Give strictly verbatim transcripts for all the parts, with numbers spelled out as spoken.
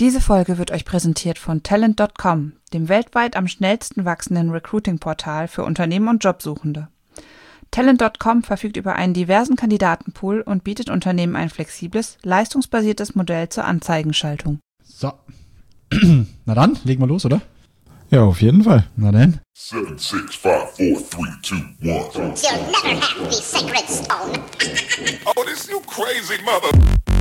Diese Folge wird euch präsentiert von Talent Punkt com, dem weltweit am schnellsten wachsenden Recruiting-Portal für Unternehmen und Jobsuchende. Talent Punkt com verfügt über einen diversen Kandidatenpool und bietet Unternehmen ein flexibles, leistungsbasiertes Modell zur Anzeigenschaltung. So, na dann, legen wir los, oder? Ja, auf jeden Fall. Na dann. seven, six, five, four, three, two, one. You'll never have the sacred stone. Oh, this you crazy mother...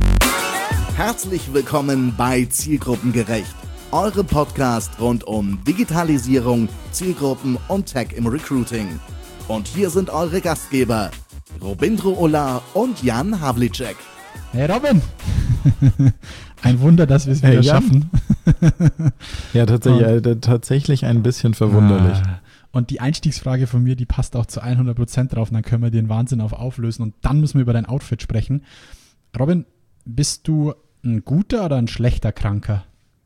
Herzlich willkommen bei Zielgruppengerecht, eure Podcast rund um Digitalisierung, Zielgruppen und Tech im Recruiting. Und hier sind eure Gastgeber, Robindro Ola und Jan Havlicek. Hey Robin! Ein Wunder, dass wir es wieder Hey, Jan. schaffen. Ja, tatsächlich, äh, tatsächlich ein bisschen verwunderlich. Ah. Und die Einstiegsfrage von mir, die passt auch zu hundert Prozent drauf. Und dann können wir den Wahnsinn auf auflösen. Und dann müssen wir über dein Outfit sprechen. Robin, bist du ein guter oder ein schlechter Kranker?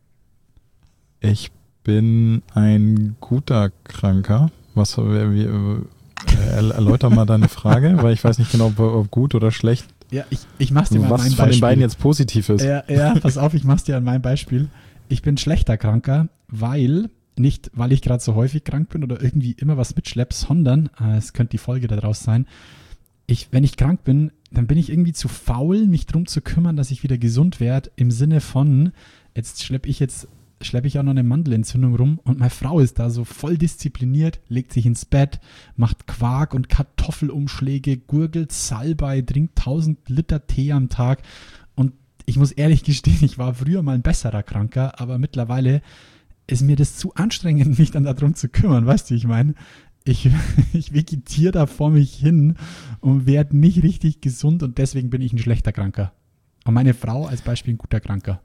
Ich bin ein guter Kranker. Was, wie, äh, erläuter mal deine Frage, weil ich weiß nicht genau, ob, ob gut oder schlecht. Ja, ich, ich mach's dir mal Was an meinem von Beispiel. den beiden jetzt positiv ist. Ja, ja, pass auf, ich mach's dir an meinem Beispiel. Ich bin schlechter Kranker, weil, nicht weil ich gerade so häufig krank bin oder irgendwie immer was mitschlepp, sondern, äh, es könnte die Folge daraus sein, ich, wenn ich krank bin, dann bin ich irgendwie zu faul, mich drum zu kümmern, dass ich wieder gesund werde, im Sinne von, jetzt schleppe ich jetzt, schleppe ich auch noch eine Mandelentzündung rum und meine Frau ist da so voll diszipliniert, legt sich ins Bett, macht Quark und Kartoffelumschläge, gurgelt Salbei, trinkt tausend Liter Tee am Tag und ich muss ehrlich gestehen, ich war früher mal ein besserer Kranker, aber mittlerweile ist mir das zu anstrengend, mich dann darum zu kümmern, weißt du, ich meine, ich, ich vegetiere da vor mich hin und werde nicht richtig gesund und deswegen bin ich ein schlechter Kranker. Und meine Frau als Beispiel ein guter Kranker.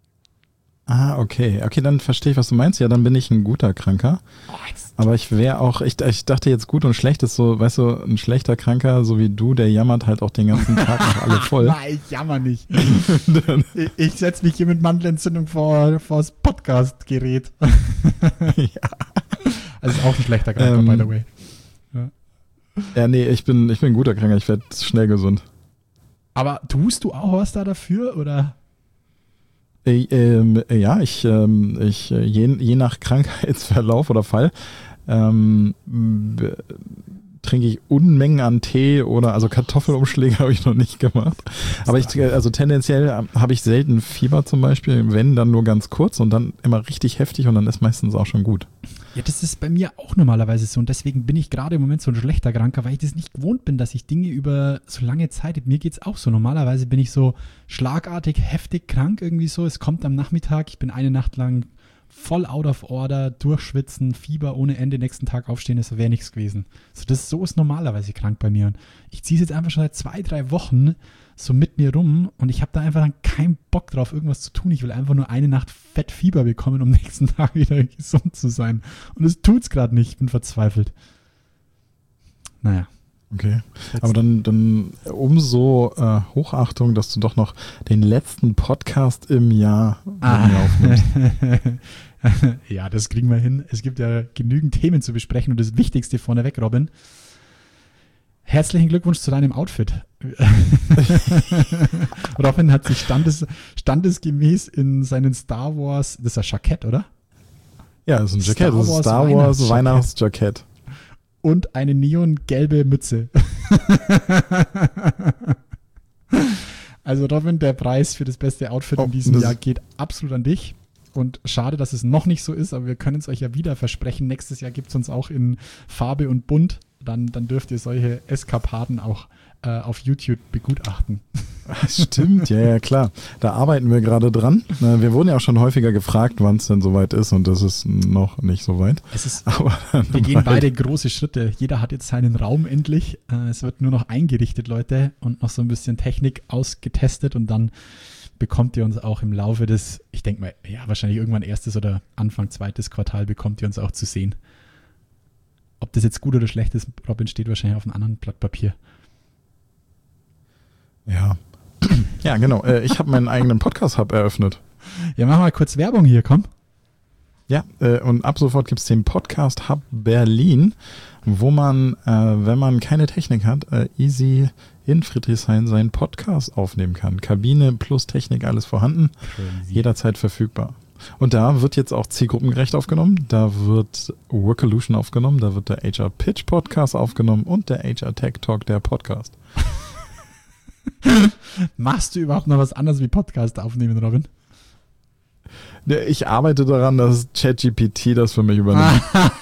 Ah, okay. Okay, dann verstehe ich, was du meinst. Ja, dann bin ich ein guter Kranker. Aber ich wäre auch, ich, ich dachte jetzt gut und schlecht ist so, weißt du, ein schlechter Kranker, so wie du, der jammert halt auch den ganzen Tag noch alle voll. Nein, ich jammer nicht. ich ich setze mich hier mit Mandelentzündung vor, vor das Podcast-Gerät. Ja. Also auch ein schlechter Kranker, Ähm, by the way. Ja. Ja, nee, ich bin, ich bin ein guter Kranker. Ich werde schnell gesund. Aber tust du auch was da dafür, oder? Äh, ähm, ja, ich, ähm, ich äh, je, je nach Krankheitsverlauf oder Fall ähm, b- trinke ich Unmengen an Tee oder also Kartoffelumschläge habe ich noch nicht gemacht. Aber ich, also tendenziell habe ich selten Fieber zum Beispiel, wenn dann nur ganz kurz und dann immer richtig heftig und dann ist meistens auch schon gut. Ja, das ist bei mir auch normalerweise so und deswegen bin ich gerade im Moment so ein schlechter Kranker, weil ich das nicht gewohnt bin, dass ich Dinge über so lange Zeit, mir geht's auch so, normalerweise bin ich so schlagartig, heftig krank irgendwie so, es kommt am Nachmittag, ich bin eine Nacht lang voll out of order, durchschwitzen, Fieber ohne Ende, nächsten Tag aufstehen, das wäre nichts gewesen. So, das, so ist normalerweise krank bei mir und ich ziehe es jetzt einfach schon seit zwei, drei Wochen so mit mir rum und ich habe da einfach dann keinen Bock drauf, irgendwas zu tun. Ich will einfach nur eine Nacht Fettfieber bekommen, um nächsten Tag wieder gesund zu sein. Und es tut's gerade nicht, ich bin verzweifelt. Naja. Okay, aber dann, dann umso äh, Hochachtung, dass du doch noch den letzten Podcast im Jahr mit Ah. mir aufnimmst. Ja, das kriegen wir hin. Es gibt ja genügend Themen zu besprechen und das Wichtigste vorneweg, Robin. Herzlichen Glückwunsch zu deinem Outfit. Robin hat sich standes, standesgemäß in seinen Star Wars, das ist ein Jackett, oder? Ja, das ist ein Star Jackett, das ist Wars Star Wars Weihnachtsjackett. Weihnachtsjackett. Und eine neongelbe Mütze. Also Robin, der Preis für das beste Outfit Oh, in diesem das- Jahr geht absolut an dich. Und schade, dass es noch nicht so ist, aber wir können es euch ja wieder versprechen. Nächstes Jahr gibt es uns auch in Farbe und Bunt. Dann, dann dürft ihr solche Eskapaden auch äh, auf YouTube begutachten. Stimmt, ja, ja, klar. Da arbeiten wir gerade dran. Na, wir wurden ja auch schon häufiger gefragt, wann es denn soweit ist und das ist noch nicht so weit. Es ist, Aber dann wir gehen bald. beide große Schritte. Jeder hat jetzt seinen Raum endlich. Äh, es wird nur noch eingerichtet, Leute, und noch so ein bisschen Technik ausgetestet und dann bekommt ihr uns auch im Laufe des, ich denke mal, ja, wahrscheinlich irgendwann erstes oder Anfang zweites Quartal bekommt ihr uns auch zu sehen. Ob das jetzt gut oder schlecht ist, Robin, steht wahrscheinlich auf einem anderen Blatt Papier. Ja. Ja, genau. Äh, Ich habe meinen eigenen Podcast-Hub eröffnet. Ja, mach mal kurz Werbung hier, komm. Ja, äh, und ab sofort gibt es den Podcast Hub Berlin, wo man, äh, wenn man keine Technik hat, äh, easy in Friedrichshain seinen Podcast aufnehmen kann. Kabine plus Technik, alles vorhanden, Crazy. jederzeit verfügbar. Und da wird jetzt auch zielgruppengerecht aufgenommen, da wird Workolution aufgenommen, da wird der H R Pitch Podcast aufgenommen und der H R Tech Talk, der Podcast. Machst du überhaupt noch was anderes wie Podcast aufnehmen, Robin? Ich arbeite daran, dass ChatGPT das für mich übernimmt.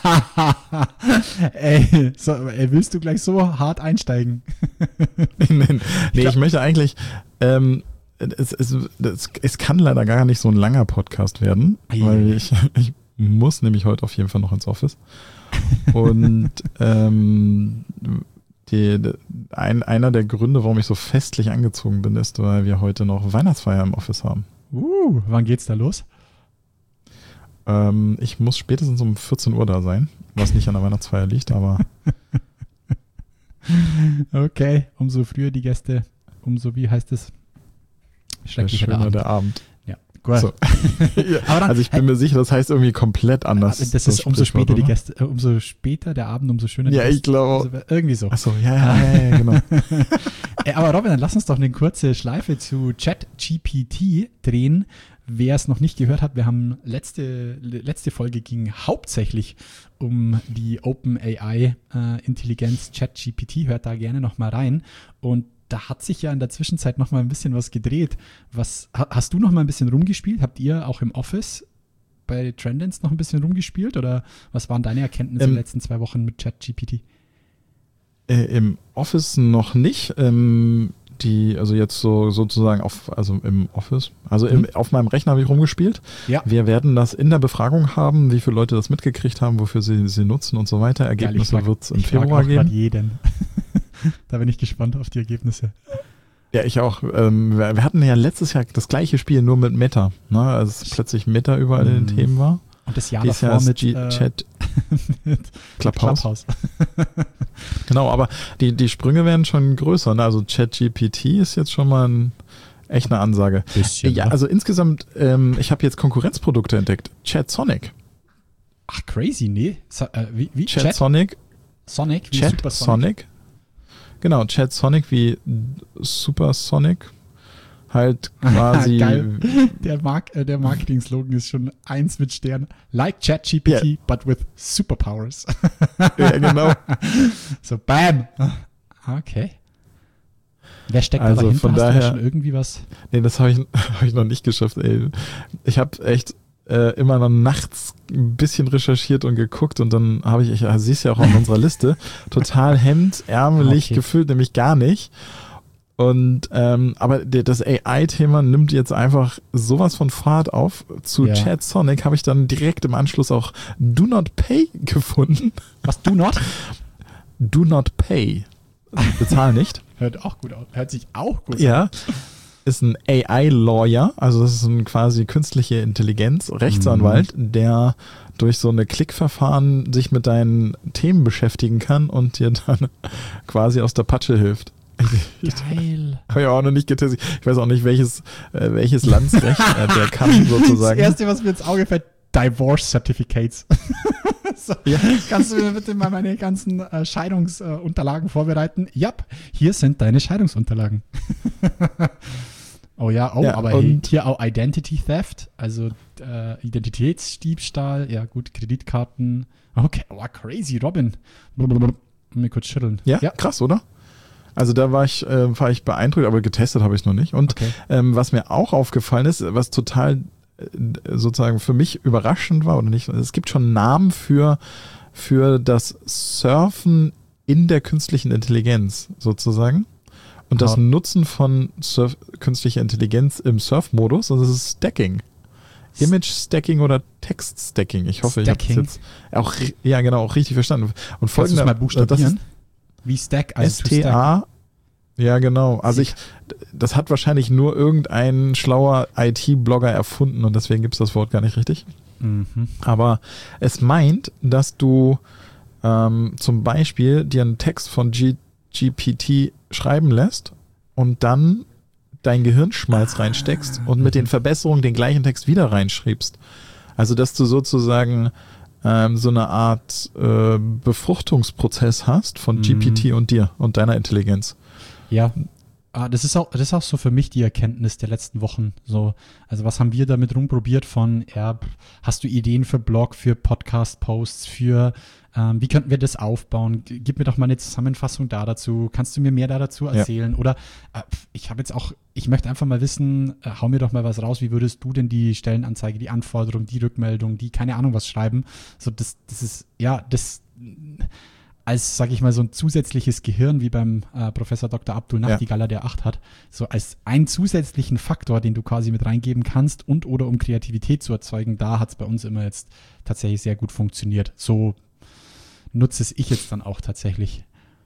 ey, so, ey, willst du gleich so hart einsteigen? nee, nee ich möchte eigentlich, ähm, es, es, es, es kann leider gar nicht so ein langer Podcast werden, weil ich, ich muss nämlich heute auf jeden Fall noch ins Office. Und ähm, die, die, ein, einer der Gründe, warum ich so festlich angezogen bin, ist, weil wir heute noch Weihnachtsfeier im Office haben. Uh, wann geht's da los? Ähm, ich muss spätestens um vierzehn Uhr da sein, was nicht an der Weihnachtsfeier liegt, aber okay, umso früher die Gäste, umso, wie heißt es? Schrecklicher der, der Abend. Ja, gut. So. ja, aber dann, also ich bin hey, mir sicher, das heißt irgendwie komplett anders. Das ist das umso später die Gäste, äh, umso später der Abend, umso schöner die Ja, Gäste. ich glaube. Also, irgendwie so. Achso, ja, ja, ja, ja, genau. Ey, aber Robin, dann lass uns doch eine kurze Schleife zu ChatGPT drehen. Wer es noch nicht gehört hat, wir haben letzte, letzte Folge ging hauptsächlich um die OpenAI-Intelligenz äh, ChatGPT. Hört da gerne noch mal rein. Und da hat sich ja in der Zwischenzeit noch mal ein bisschen was gedreht. Was, hast du noch mal ein bisschen rumgespielt? Habt ihr auch im Office bei Trendance noch ein bisschen rumgespielt? Oder was waren deine Erkenntnisse ähm, in den letzten zwei Wochen mit ChatGPT? Äh, Im Office noch nicht. Ähm, die, also jetzt so sozusagen auf, also im Office, also im, mhm. auf meinem Rechner habe ich rumgespielt. Ja. Wir werden das in der Befragung haben, wie viele Leute das mitgekriegt haben, wofür sie sie nutzen und so weiter. Ergebnisse wird es im Februar geben. Jeden. Da bin ich gespannt auf die Ergebnisse. Ja, ich auch. Ähm, wir, wir hatten ja letztes Jahr das gleiche Spiel, nur mit Meta, ne? Also plötzlich Meta überall mhm. in den Themen war. Und das Jahr Dies davor Jahr mit G- äh, Chat mit Clubhouse. Clubhouse. Genau, aber die, die Sprünge werden schon größer. Ne? Also ChatGPT ist jetzt schon mal ein, echt eine Ansage. Bisschen, ja, also insgesamt, ähm, ich habe jetzt Konkurrenzprodukte entdeckt. ChatSonic. Ach, crazy, nee. So, äh, wie, wie? ChatSonic. Sonic wie Chat Supersonic. Sonic. Genau, ChatSonic wie Supersonic. Halt quasi. Geil. Der, Mark, äh, der Marketing-Slogan ist schon eins mit Stern. Like ChatGPT, yeah. but with superpowers. Ja, genau. So, bam. Okay. Wer steckt also da dahinter? Von Hast daher, du da schon irgendwie was? Nee, das habe ich, hab ich noch nicht geschafft. Ey. Ich habe echt äh, immer noch nachts ein bisschen recherchiert und geguckt und dann habe ich, ich ja, siehst ja auch auf unserer Liste, total hemdärmelig okay. gefüllt, nämlich gar nicht. Und ähm, aber das A I-Thema nimmt jetzt einfach sowas von Fahrt auf. Zu ja. ChatSonic habe ich dann direkt im Anschluss auch Do Not Pay gefunden. Was, Do Not? Do Not Pay. Also bezahl nicht. Hört auch gut aus. Hört sich auch gut ja. an. Ist ein A I-Lawyer, also das ist ein quasi künstliche Intelligenz, Rechtsanwalt, mhm. der durch so eine Klickverfahren sich mit deinen Themen beschäftigen kann und dir dann quasi aus der Patsche hilft. Geil. Habe ich auch noch nicht getestet. Ich weiß auch nicht, welches, äh, welches Landsrecht äh, der kann sozusagen. Das Erste, was mir ins Auge fällt, Divorce Certificates. So, ja. Kannst du mir bitte mal meine ganzen äh, Scheidungsunterlagen äh, vorbereiten? Ja, hier sind deine Scheidungsunterlagen. Oh ja, oh, ja, aber hey, hier auch Identity Theft, also äh, Identitätsdiebstahl, ja gut, Kreditkarten. Okay, oh, crazy, Robin. Mir kurz schütteln. Ja, ja, krass, oder? Also da war ich, äh, war ich beeindruckt, aber getestet habe ich es noch nicht. Und okay. ähm, was mir auch aufgefallen ist, was total äh, sozusagen für mich überraschend war oder nicht, es gibt schon Namen für, für das Surfen in der künstlichen Intelligenz sozusagen. Und das oh. Nutzen von Surf, künstlicher Intelligenz im Surf-Modus, das ist Stacking. Image-Stacking oder Text-Stacking. Ich hoffe, Stacking. ich habe es jetzt auch, ja genau, auch richtig verstanden. Und folgende, Kannst du es mal buchstabieren? Wie Stack, also S T A, ja genau, also ich, das hat wahrscheinlich nur irgendein schlauer I T-Blogger erfunden und deswegen gibt es das Wort gar nicht richtig. Mhm. Aber es meint, dass du ähm, zum Beispiel dir einen Text von G- GPT schreiben lässt und dann dein Gehirnschmalz reinsteckst und mit den Verbesserungen den gleichen Text wieder reinschreibst. Also, dass du sozusagen ähm, so eine Art äh, Befruchtungsprozess hast von Mhm. G P T und dir und deiner Intelligenz. Ja, ah, das ist auch, das ist auch so für mich die Erkenntnis der letzten Wochen. So, also was haben wir damit rumprobiert von, ja, hast du Ideen für Blog, für Podcast-Posts, für ähm, wie könnten wir das aufbauen? G- Gib mir doch mal eine Zusammenfassung da dazu. Kannst du mir mehr da dazu erzählen? Oder äh, ich habe jetzt auch, ich möchte einfach mal wissen, äh, hau mir doch mal was raus, wie würdest du denn die Stellenanzeige, die Anforderung, die Rückmeldung, die keine Ahnung was schreiben? So, das, das ist, ja, das als, sag ich mal, so ein zusätzliches Gehirn wie beim äh, Professor Doktor Abdul Nachtigaller, der acht hat, so als einen zusätzlichen Faktor, den du quasi mit reingeben kannst und oder um Kreativität zu erzeugen, da hat es bei uns immer jetzt tatsächlich sehr gut funktioniert. So nutze es ich jetzt dann auch tatsächlich.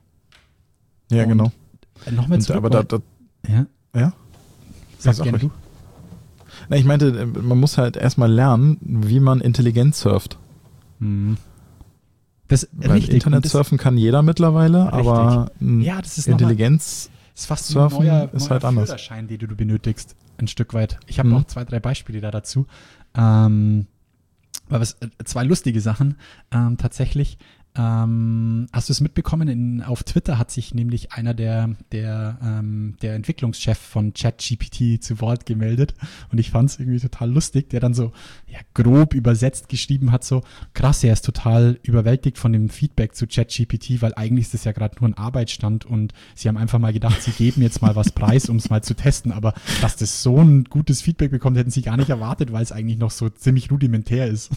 Ja, Und genau. Nochmal Und, zurück. aber da, da, ja, ja? sag Sag gerne ruhig. du. Na, ich meinte, man muss halt erstmal lernen, wie man intelligent surft. Hm. Das, Weil richtig. Internet und das, surfen kann jeder mittlerweile, aber ein Ja, das ist nochmal- Intelligenz Das ist fast Surfen ein neuer, ist neuer halt anders. Führerschein, den du benötigst, ein Stück weit. Ich habe Mhm. auch zwei, drei Beispiele da dazu. Ähm, aber was, äh, zwei lustige Sachen. Ähm, tatsächlich, ähm, hast du es mitbekommen? In, auf Twitter hat sich nämlich einer der, der, ähm, der Entwicklungschef von ChatGPT zu Wort gemeldet. Und ich fand es irgendwie total lustig, der dann so ja, grob übersetzt geschrieben hat, so krass, er ist total überwältigt von dem Feedback zu ChatGPT, weil eigentlich ist das ja gerade nur ein Arbeitsstand und sie haben einfach mal gedacht, sie geben jetzt mal was preis, um es mal zu testen, aber dass das so ein gutes Feedback bekommt, hätten sie gar nicht erwartet, weil es eigentlich noch so ziemlich rudimentär ist.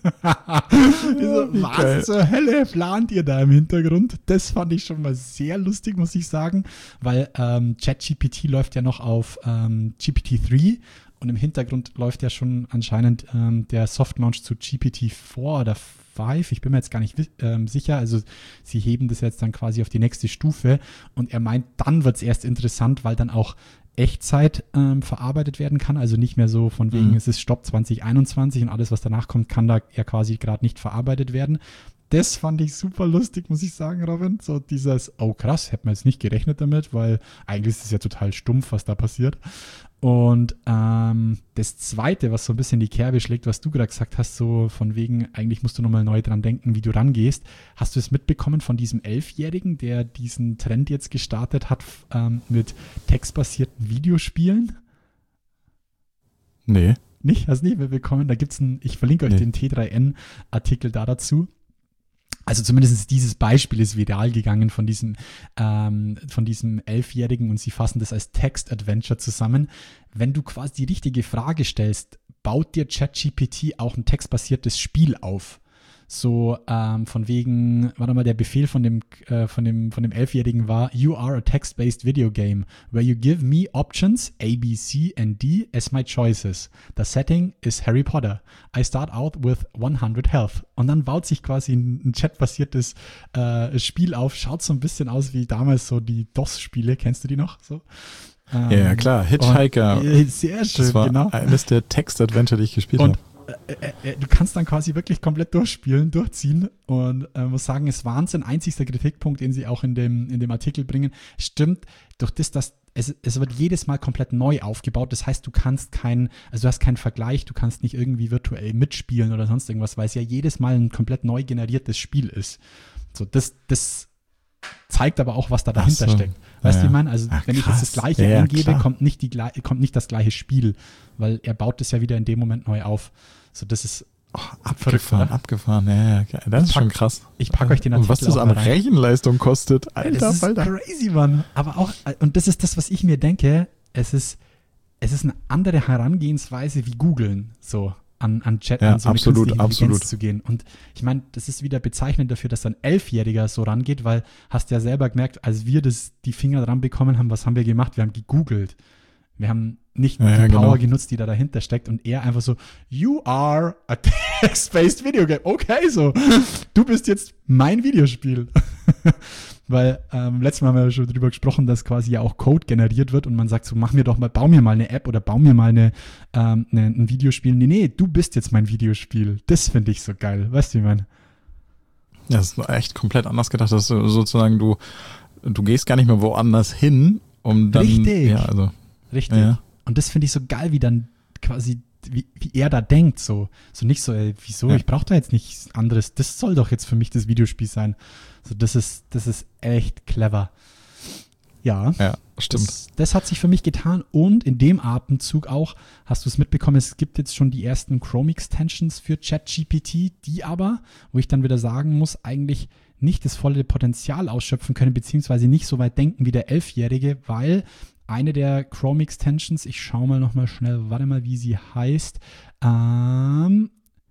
Ich so, Wie geil. was zur Hölle plant ihr da im Hintergrund? Das fand ich schon mal sehr lustig, muss ich sagen, weil ähm, ChatGPT läuft ja noch auf ähm, G P T drei und im Hintergrund läuft ja schon anscheinend ähm, der Softlaunch zu G P T vier oder fünf. Ich bin mir jetzt gar nicht ähm, sicher. Also sie heben das jetzt dann quasi auf die nächste Stufe und er meint, dann wird es erst interessant, weil dann auch Echtzeit ähm, verarbeitet werden kann, also nicht mehr so von wegen, Mhm. es ist Stopp zwanzig einundzwanzig und alles, was danach kommt, kann da ja quasi gerade nicht verarbeitet werden. Das fand ich super lustig, muss ich sagen, Robin. So dieses, oh krass, hätte man jetzt nicht gerechnet damit, weil eigentlich ist es ja total stumpf, was da passiert. Und ähm, das Zweite, was so ein bisschen die Kerbe schlägt, was du gerade gesagt hast, so von wegen, eigentlich musst du nochmal neu dran denken, wie du rangehst. Hast du es mitbekommen von diesem Elfjährigen, der diesen Trend jetzt gestartet hat ähm, mit textbasierten Videospielen? Nee. Nicht? Hast du nicht mitbekommen? Da gibt es einen, ich verlinke euch Nee. den T drei N-Artikel da dazu. Also zumindest dieses Beispiel ist viral gegangen von diesem, ähm, von diesem Elfjährigen und sie fassen das als Text-Adventure zusammen. Wenn du quasi die richtige Frage stellst, baut dir ChatGPT auch ein textbasiertes Spiel auf. So ähm, von wegen, warte mal, der Befehl von dem, äh, von dem, von dem Elfjährigen war, you are a text-based video game, where you give me options A, B, C and D as my choices. The setting is Harry Potter. I start out with hundred health. Und dann baut sich quasi ein, ein chatbasiertes äh, Spiel auf, schaut so ein bisschen aus wie damals so die DOS-Spiele, kennst du die noch? So? Ähm, Ja, ja, klar. Hitchhiker. und, äh, sehr schön, Das war genau. eines der Text-Adventure, die ich gespielt Und habe. äh, äh, du kannst dann quasi wirklich komplett durchspielen, durchziehen und äh, muss sagen, es war Wahnsinn. Einzigster Kritikpunkt, den sie auch in dem, in dem Artikel bringen, stimmt, durch das, dass es, es wird jedes Mal komplett neu aufgebaut. Das heißt, du kannst keinen, also du hast keinen Vergleich, du kannst nicht irgendwie virtuell mitspielen oder sonst irgendwas, weil es ja jedes Mal ein komplett neu generiertes Spiel ist. So, das, das zeigt aber auch, was da dahinter Ach so. steckt. Weißt du, Ja, wie ich meine? Also, Ach, wenn ich jetzt das krass. Gleiche Ja, ja, eingebe, klar. kommt nicht, die, glei- kommt nicht das gleiche Spiel, weil er baut es ja wieder in dem Moment neu auf. So, das ist Oh, verrückt, abgefahren, oder? abgefahren. Ja, ja, geil. Das ist pack- schon krass. ich packe euch den Und was Artikel das auch an mal rein. Rechenleistung kostet. Alter, das ist Alter. crazy, Mann. Aber auch, und das ist das, was ich mir denke, es ist, es ist eine andere Herangehensweise wie googeln, so an, an Chat, Ja, an so eine absolut, künstliche Intelligenz absolut. zu gehen. Und ich meine, das ist wieder bezeichnend dafür, dass ein Elfjähriger so rangeht, weil hast ja selber gemerkt, als wir das, die Finger dran bekommen haben, was haben wir gemacht? Wir haben gegoogelt. Wir haben nicht Ja, die ja, Power genau. genutzt, die da dahinter steckt und er einfach so, you are a text-based video game. Okay, so, du bist jetzt mein Videospiel. Weil ähm, letztes Mal haben wir schon drüber gesprochen, dass quasi ja auch Code generiert wird und man sagt so, mach mir doch mal, bau mir mal eine App oder bau mir mal eine, ähm, eine, ein Videospiel. Nee, nee, du bist jetzt mein Videospiel. Das finde ich so geil. Weißt du, wie ich meine? Ja, das ist echt komplett anders gedacht, dass du sozusagen du, du gehst gar nicht mehr woanders hin, um dann. Richtig. Ja, also. Richtig. Ja. Und das finde ich so geil, wie dann quasi wie, wie er da denkt, so. So nicht so, ey, wieso, Ja. ich brauche da jetzt nichts anderes. Das soll doch jetzt für mich das Videospiel sein. So, das ist, das ist echt clever. Ja. Ja, stimmt. Das, das hat sich für mich getan und in dem Atemzug auch, hast du es mitbekommen, es gibt jetzt schon die ersten Chrome-Extensions für ChatGPT, die aber, wo ich dann wieder sagen muss, eigentlich nicht das volle Potenzial ausschöpfen können, beziehungsweise nicht so weit denken wie der Elfjährige, weil eine der Chrome-Extensions, ich schaue mal nochmal schnell, warte mal, wie sie heißt, ähm,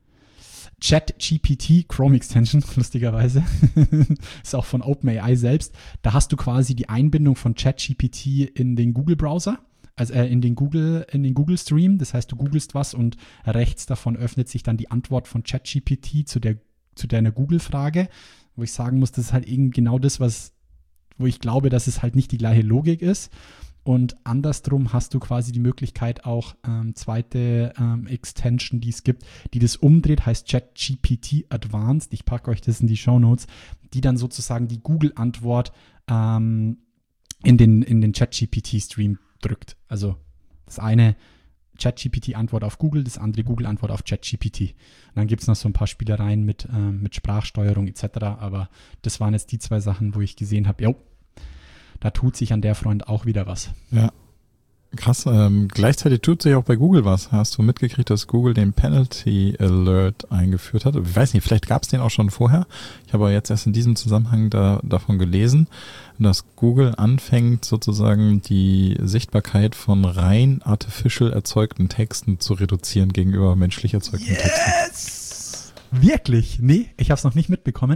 ChatGPT Chrome Extension, lustigerweise, ist auch von OpenAI selbst. Da hast du quasi die Einbindung von ChatGPT in den Google-Browser, also äh, in den Google, in den Google-Stream. Das heißt, du googelst was und rechts davon öffnet sich dann die Antwort von ChatGPT zu der, zu deiner Google-Frage, wo ich sagen muss, das ist halt eben genau das, was, wo ich glaube, dass es halt nicht die gleiche Logik ist. Und andersrum hast du quasi die Möglichkeit auch ähm, zweite ähm, Extension, die es gibt, die das umdreht, heißt ChatGPT Advanced. Ich packe euch das in die Shownotes, die dann sozusagen die Google-Antwort ähm, in den, in den ChatGPT-Stream drückt. Also das eine ChatGPT-Antwort auf Google, das andere Google-Antwort auf ChatGPT. Und dann gibt es noch so ein paar Spielereien mit, ähm, mit Sprachsteuerung et cetera. Aber das waren jetzt die zwei Sachen, wo ich gesehen habe, jo, da tut sich an der Front auch wieder was. Ja, krass. Ähm, gleichzeitig tut sich auch bei Google was. Hast du mitgekriegt, dass Google den Penalty Alert eingeführt hat? Ich weiß nicht, vielleicht gab es den auch schon vorher. Ich habe aber jetzt erst in diesem Zusammenhang da, davon gelesen, dass Google anfängt, sozusagen die Sichtbarkeit von rein artificial erzeugten Texten zu reduzieren gegenüber menschlich erzeugten yes! Texten. Wirklich? Nee, ich habe es noch nicht mitbekommen.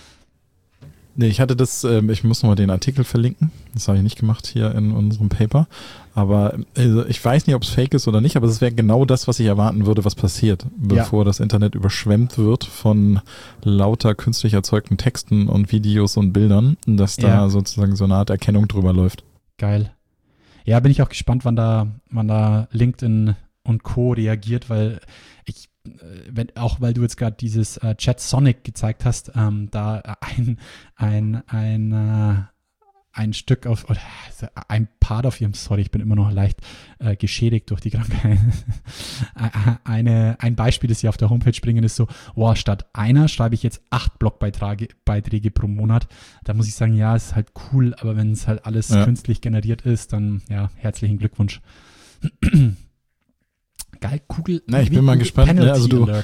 Nee, ich hatte das, ähm, ich muss nochmal den Artikel verlinken. Das habe ich nicht gemacht hier in unserem Paper. Aber also ich weiß nicht, ob es fake ist oder nicht, aber es wäre genau das, was ich erwarten würde, was passiert, bevor ja. das Internet überschwemmt wird von lauter künstlich erzeugten Texten und Videos und Bildern, dass da ja. sozusagen so eine Art Erkennung drüber läuft. Geil. Ja, bin ich auch gespannt, wann da, wann da LinkedIn und Co. reagiert, weil ich Wenn, auch weil du jetzt gerade dieses äh, Chat Sonic gezeigt hast, ähm, da ein, ein, ein, äh, ein Stück auf, oder ein Part auf ihrem, sorry, ich bin immer noch leicht äh, geschädigt durch die Krankheit. Eine, ein Beispiel, das hier auf der Homepage bringen, ist so, wow, statt einer schreibe ich jetzt acht Blogbeiträge Beiträge pro Monat. Da muss ich sagen, ja, es ist halt cool, aber wenn es halt alles ja. künstlich generiert ist, dann ja, herzlichen Glückwunsch. Geil, Google. Na, ich bin mal gespannt. Ne? Also du,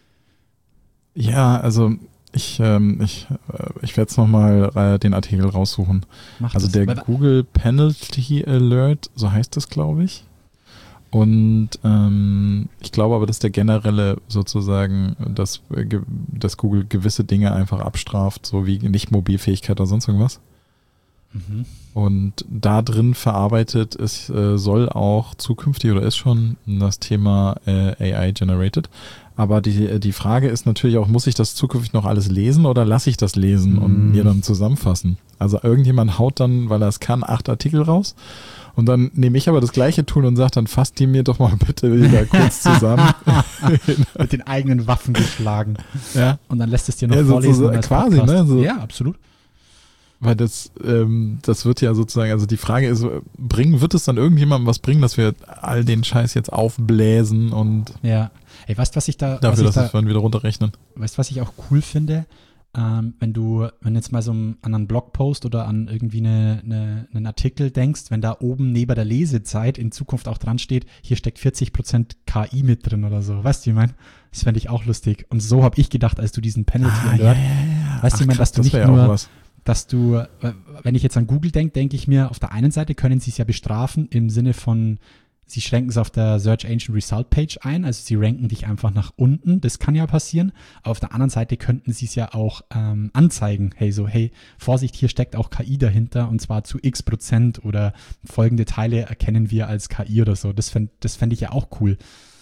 ja, also ich, ähm, ich, äh, ich werde jetzt nochmal äh, den Artikel raussuchen. Mach also das. Der Weil, Google Penalty Alert, so heißt das, glaube ich. Und ähm, ich glaube aber, dass der generelle sozusagen, dass, dass Google gewisse Dinge einfach abstraft, so wie Nicht-Mobilfähigkeit oder sonst irgendwas. Mhm. Und da drin verarbeitet, es äh, soll auch zukünftig oder ist schon das Thema äh, A I-generated. Aber die, die Frage ist natürlich auch, muss ich das zukünftig noch alles lesen oder lasse ich das lesen mhm. und mir dann zusammenfassen? Also irgendjemand haut dann, weil er es kann, acht Artikel raus und dann nehme ich aber das gleiche Tool und sage dann, fasst die mir doch mal bitte wieder kurz zusammen. Mit den eigenen Waffen geschlagen. Ja. Und dann lässt es dir noch ja, vorlesen. So, so, quasi, ne? So. Ja, absolut. Weil das, ähm, das wird ja sozusagen, also die Frage ist, bringen, wird es dann irgendjemandem was bringen, dass wir all den Scheiß jetzt aufbläsen und ja. Ey, weißt was ich da dafür, was ich dass da, wir es dann wieder runterrechnen? Weißt du, was ich auch cool finde? Ähm, wenn du, wenn jetzt mal so an einen Blogpost oder an irgendwie eine, eine, einen Artikel denkst, wenn da oben neben der Lesezeit in Zukunft auch dran steht, hier steckt vierzig Prozent K I mit drin oder so. Weißt du, wie ich meine? Das fände ich auch lustig. Und so habe ich gedacht, als du diesen Penalty ah, Alert, ja, ja, ja. weißt du, ich meine, dass du das nicht ja nur, was. dass du, wenn ich jetzt an Google denke, denke ich mir, auf der einen Seite können sie es ja bestrafen im Sinne von, sie schränken es auf der Search Engine Result Page ein, also sie ranken dich einfach nach unten, das kann ja passieren. Aber auf der anderen Seite könnten sie es ja auch ähm, anzeigen, hey, so, hey, Vorsicht, hier steckt auch K I dahinter und zwar zu x Prozent oder folgende Teile erkennen wir als K I oder so. Das fände das fänd ich ja auch cool.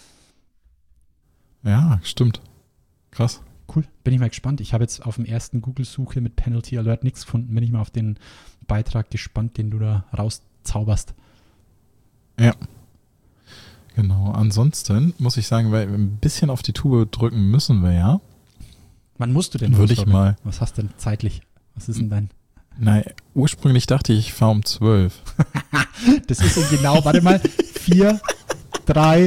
Ja, stimmt. Krass. Cool, bin ich mal gespannt. Ich habe jetzt auf dem ersten Google-Suche mit Penalty Alert nichts gefunden. Bin ich mal auf den Beitrag gespannt, den du da rauszauberst. Ja. Genau. Ansonsten muss ich sagen, weil ein bisschen auf die Tube drücken müssen wir ja. Wann musst du denn? Würde ich mal. Was hast du denn zeitlich? Was ist denn dein? Nein, ursprünglich dachte ich, ich fahre um zwölf. Das ist so genau, warte mal, vier, drei,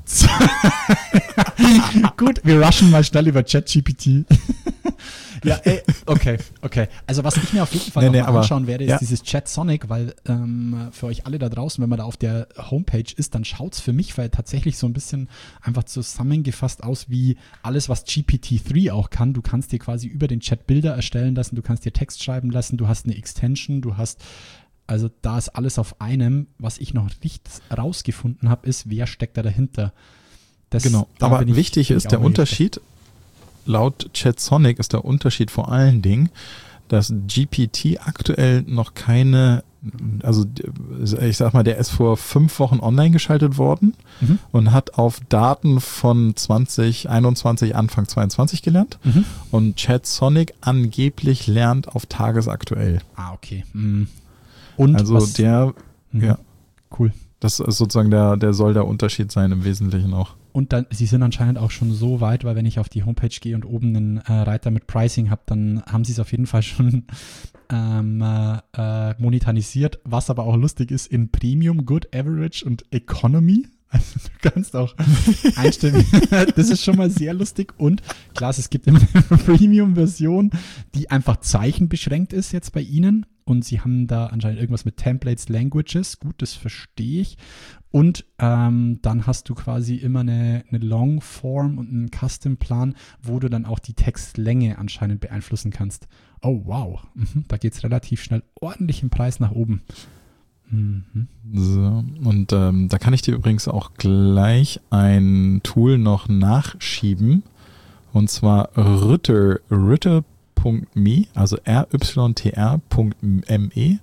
Gut, wir rushen mal schnell über ChatGPT. Ja, ey, okay, okay. Also was ich mir auf jeden Fall nee, noch nee, mal aber, anschauen werde, ist ja. dieses ChatSonic, weil ähm, für euch alle da draußen, wenn man da auf der Homepage ist, dann schaut es für mich weil tatsächlich so ein bisschen einfach zusammengefasst aus wie alles, was G P T drei auch kann. Du kannst dir quasi über den Chat Bilder erstellen lassen, du kannst dir Text schreiben lassen, du hast eine Extension, du hast, also da ist alles auf einem. Was ich noch nicht rausgefunden habe, ist, wer steckt da dahinter. Das, Genau, da aber bin ich- wichtig bin ich ist der auch Unterschied, laut ChatSonic ist der Unterschied vor allen Dingen, dass G P T aktuell noch keine, also ich sag mal, der ist vor fünf Wochen online geschaltet worden Mhm. und hat auf Daten von zwanzig einundzwanzig, Anfang zweiundzwanzig gelernt Mhm. und ChatSonic angeblich lernt auf tagesaktuell. Ah, okay. Mhm. Und Also was, der, Mhm. ja, Cool. das ist sozusagen der, der soll der Unterschied sein im Wesentlichen auch. Und dann, sie sind anscheinend auch schon so weit, weil wenn ich auf die Homepage gehe und oben einen äh, Reiter mit Pricing habe, dann haben sie es auf jeden Fall schon ähm, äh, äh, monetarisiert, was aber auch lustig ist in Premium, Good, Average und Economy. Also du kannst auch einstellen. Das ist schon mal sehr lustig. Und klar, es gibt immer eine Premium-Version, die einfach zeichenbeschränkt ist jetzt bei ihnen. Und sie haben da anscheinend irgendwas mit Templates, Languages. Gut, das verstehe ich. Und ähm, dann hast du quasi immer eine, eine Longform und einen Custom-Plan, wo du dann auch die Textlänge anscheinend beeinflussen kannst. Oh, wow. Mhm, da geht es relativ schnell ordentlich im Preis nach oben. Mhm. So, und ähm, da kann ich dir übrigens auch gleich ein Tool noch nachschieben. Und zwar Rytter, Rytter Punkt me, also R Y T R Punkt me.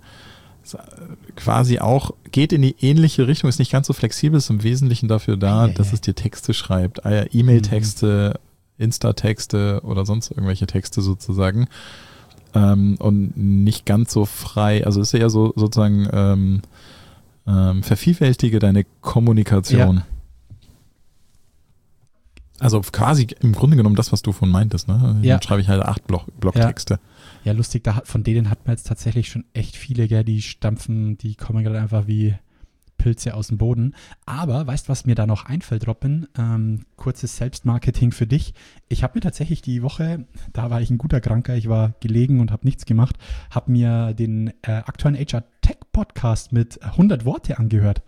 Quasi auch, geht in die ähnliche Richtung, ist nicht ganz so flexibel, ist im Wesentlichen dafür da, Ja, ja, dass ja. es dir Texte schreibt. Äh, E-Mail-Texte, Insta-Texte oder sonst irgendwelche Texte sozusagen. Ähm, und nicht ganz so frei, also ist eher so sozusagen ähm, ähm, vervielfältige deine Kommunikation. Ja. Also quasi im Grunde genommen das, was du von meintest, ne? Ja. Dann schreibe ich halt acht Block, Blocktexte. Ja, lustig, da hat, von denen hat man jetzt tatsächlich schon echt viele, gell, die stampfen, die kommen gerade einfach wie Pilze aus dem Boden. Aber, weißt du, was mir da noch einfällt, Robin? Ähm, kurzes Selbstmarketing für dich. Ich habe mir tatsächlich die Woche, da war ich ein guter Kranker, ich war gelegen und habe nichts gemacht, habe mir den äh, aktuellen H R Tech Podcast mit hundert Worte angehört.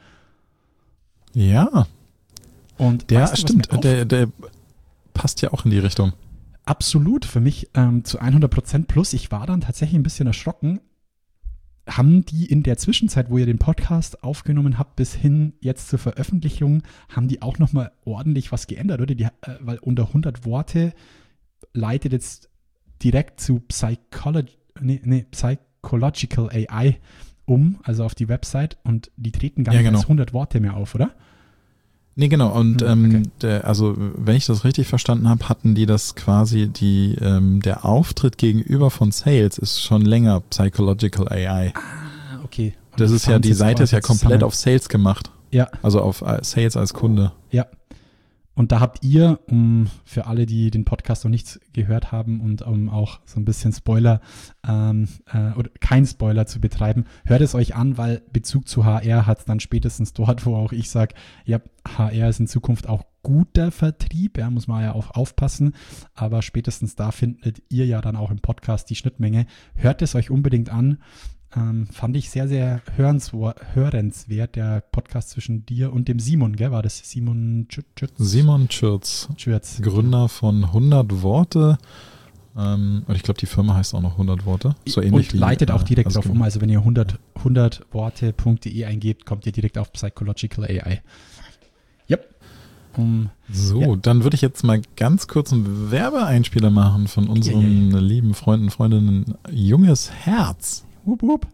Ja, Und der weißt du, was stimmt, mir auf- der, der passt ja auch in die Richtung. Absolut, für mich ähm, zu hundert Prozent plus. Ich war dann tatsächlich ein bisschen erschrocken. Haben die in der Zwischenzeit, wo ihr den Podcast aufgenommen habt, bis hin jetzt zur Veröffentlichung, haben die auch nochmal ordentlich was geändert, oder? Die, äh, weil unter hundert Worte leitet jetzt direkt zu Psycholo- nee, nee, Psychological A I um, also auf die Website, und die treten gar Ja, nicht genau. als hundert Worte mehr auf, oder? Nee, genau. Und Hm, ähm, okay. der, also wenn ich das richtig verstanden habe, hatten die das quasi, die ähm, der Auftritt gegenüber von Sales ist schon länger Psychological A I. Ah, okay. Und Das ist ja, fahren die jetzt Seite ist quasi ja komplett zusammen. auf Sales gemacht. Ja. Also auf äh, Sales als Kunde. Ja. Und da habt ihr, um für alle, die den Podcast noch nicht gehört haben und um auch so ein bisschen Spoiler ähm, äh, oder kein Spoiler zu betreiben, hört es euch an, weil Bezug zu H R hat es dann spätestens dort, wo auch ich sage, ja, H R ist in Zukunft auch guter Vertrieb, ja, muss man ja auch aufpassen, aber spätestens da findet ihr ja dann auch im Podcast die Schnittmenge. Hört es euch unbedingt an. Ähm, fand ich sehr, sehr hörenswert, hörenswert, der Podcast zwischen dir und dem Simon, gell? War das Simon Schütz? Simon Schürz, Schürz. Gründer von hundert Worte. Ähm, und ich glaube, die Firma heißt auch noch hundert Worte. So ähnlich Und wie, leitet auch äh, direkt also drauf um. Also wenn ihr hundert, hundert worte punkt de eingebt, kommt ihr direkt auf Psychological A I. Yep. Um, So, Ja. dann würde ich jetzt mal ganz kurz einen Werbeeinspieler machen von unseren Ja, lieben Freunden, Freundinnen Junges Herz. wup, wup.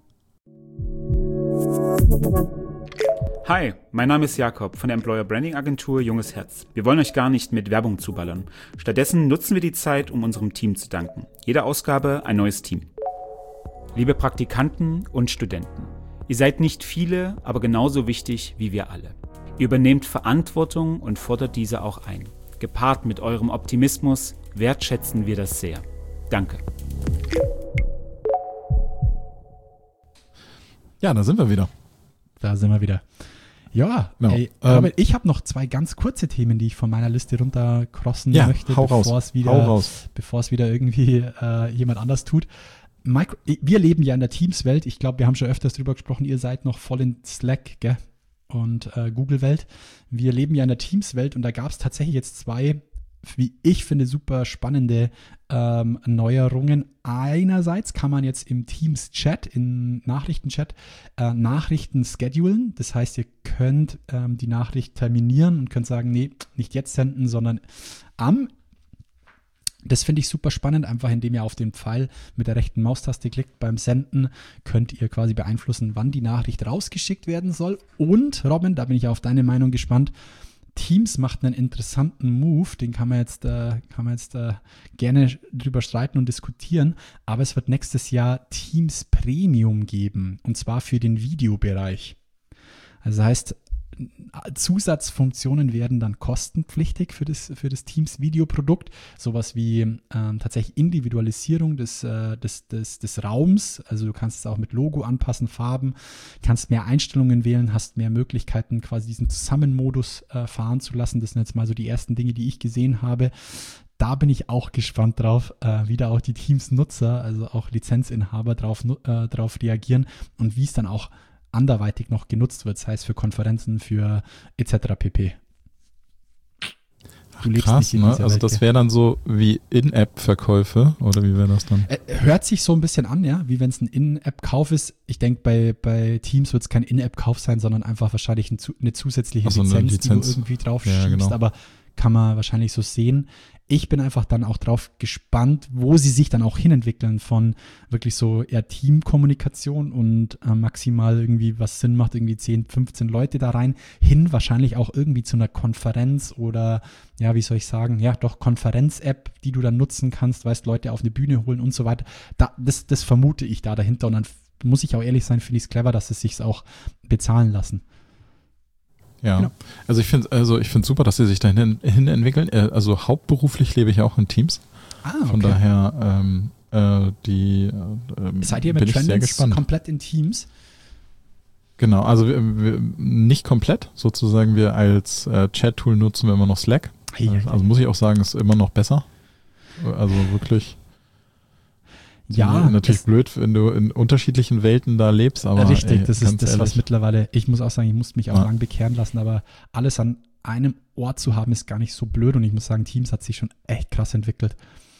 Hi, mein Name ist Jakob von der Employer Branding Agentur Junges Herz. Wir wollen euch gar nicht mit Werbung zuballern. Stattdessen nutzen wir die Zeit, um unserem Team zu danken. Jede Ausgabe ein neues Team. Liebe Praktikanten und Studenten, ihr seid nicht viele, aber genauso wichtig wie wir alle. Ihr übernehmt Verantwortung und fordert diese auch ein. Gepaart mit eurem Optimismus wertschätzen wir das sehr. Danke. Ja, da sind wir wieder. Da sind wir wieder. Ja, No. ey, Ähm, aber ich habe noch zwei ganz kurze Themen, die ich von meiner Liste runtercrossen Ja, möchte, hau bevor raus. es wieder, Hau raus. bevor es wieder irgendwie äh, jemand anders tut. Micro, wir leben ja in der Teams-Welt. Ich glaube, wir haben schon öfters drüber gesprochen. Ihr seid noch voll in Slack, gell? Und äh, Google-Welt. Wir leben ja in der Teams-Welt und da gab es tatsächlich jetzt zwei, wie ich finde, super spannende ähm, Neuerungen. Einerseits kann man jetzt im Teams-Chat, im Nachrichtenchat, äh, Nachrichten schedulen. Das heißt, ihr könnt ähm, die Nachricht terminieren und könnt sagen, nee, nicht jetzt senden, sondern am. Das finde ich super spannend, einfach indem ihr auf den Pfeil mit der rechten Maustaste klickt. Beim Senden könnt ihr quasi beeinflussen, wann die Nachricht rausgeschickt werden soll. Und, Robin, da bin ich auf deine Meinung gespannt, Teams macht einen interessanten Move, den kann man jetzt, äh, kann man jetzt äh, gerne drüber streiten und diskutieren, aber es wird nächstes Jahr Teams Premium geben, und zwar für den Videobereich. Also das heißt, Zusatzfunktionen werden dann kostenpflichtig für das, für das Teams-Videoprodukt. Sowas wie ähm, tatsächlich Individualisierung des, äh, des, des, des Raums. Also du kannst es auch mit Logo anpassen, Farben, kannst mehr Einstellungen wählen, hast mehr Möglichkeiten, quasi diesen Zusammenmodus äh, fahren zu lassen. Das sind jetzt mal so die ersten Dinge, die ich gesehen habe. Da bin ich auch gespannt drauf, äh, wie da auch die Teams-Nutzer, also auch Lizenzinhaber drauf, äh, drauf reagieren und wie es dann auch anderweitig noch genutzt wird, das heißt für Konferenzen, für et cetera pp. Du lebst krass, nicht in ne? Also Welt, das wäre dann so wie In-App-Verkäufe, oder wie wäre das dann? Äh, hört sich so ein bisschen an, ja, wie wenn es ein In-App-Kauf ist. Ich denke, bei, bei Teams wird es kein In-App-Kauf sein, sondern einfach wahrscheinlich ein, eine zusätzliche also Lizenz, eine Lizenz, die du irgendwie drauf ja, schiebst, genau. Aber kann man wahrscheinlich so sehen. Ich bin einfach dann auch drauf gespannt, wo sie sich dann auch hinentwickeln von wirklich so eher Teamkommunikation und äh, maximal irgendwie, was Sinn macht, irgendwie zehn, fünfzehn Leute da rein, hin wahrscheinlich auch irgendwie zu einer Konferenz oder, ja, wie soll ich sagen, ja, doch Konferenz-App, die du dann nutzen kannst, weißt, Leute auf eine Bühne holen und so weiter. Da, das, das vermute ich da dahinter und dann muss ich auch ehrlich sein, finde ich es clever, dass es sich auch bezahlen lassen. Ja, genau. also ich finde also ich finde super, dass sie sich dahin hin entwickeln. Also hauptberuflich lebe ich auch in Teams. Ah, okay. Von daher ähm, äh, die äh, seid ihr mit Trendins komplett in Teams? Genau, also wir, wir, nicht komplett, sozusagen wir als äh, Chat-Tool nutzen wir immer noch Slack. Hey, hey, also muss ich auch sagen, ist immer noch besser. Also wirklich. Ja, natürlich blöd, wenn du in unterschiedlichen Welten da lebst, aber richtig, ey, das ist das, ehrlich. Was mittlerweile, ich muss auch sagen, ich musste mich auch ja. lang bekehren lassen, aber alles an einem Ort zu haben, ist gar nicht so blöd und ich muss sagen, Teams hat sich schon echt krass entwickelt.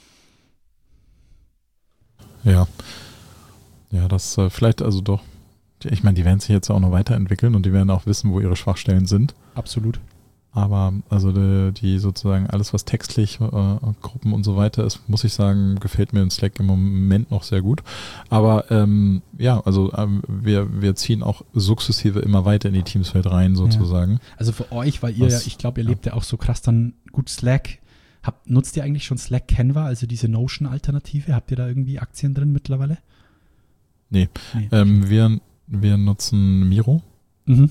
Ja, ja, das äh, vielleicht also doch, ich meine, die werden sich jetzt auch noch weiterentwickeln und die werden auch wissen, wo ihre Schwachstellen sind. Absolut. Aber also die, die sozusagen alles, was textlich, äh, Gruppen und so weiter ist, muss ich sagen, gefällt mir in Slack im Moment noch sehr gut. Aber ähm, ja, also ähm, wir, wir ziehen auch sukzessive immer weiter in die Teamswelt rein sozusagen. Ja. Also für euch, weil ihr ja, ich glaube, ihr lebt ja auch so krass dann gut Slack. Habt, nutzt ihr eigentlich schon Slack Canva, also diese Notion-Alternative? Habt ihr da irgendwie Aktien drin mittlerweile? Nee, nee. Ähm, wir, wir nutzen Miro. Mhm.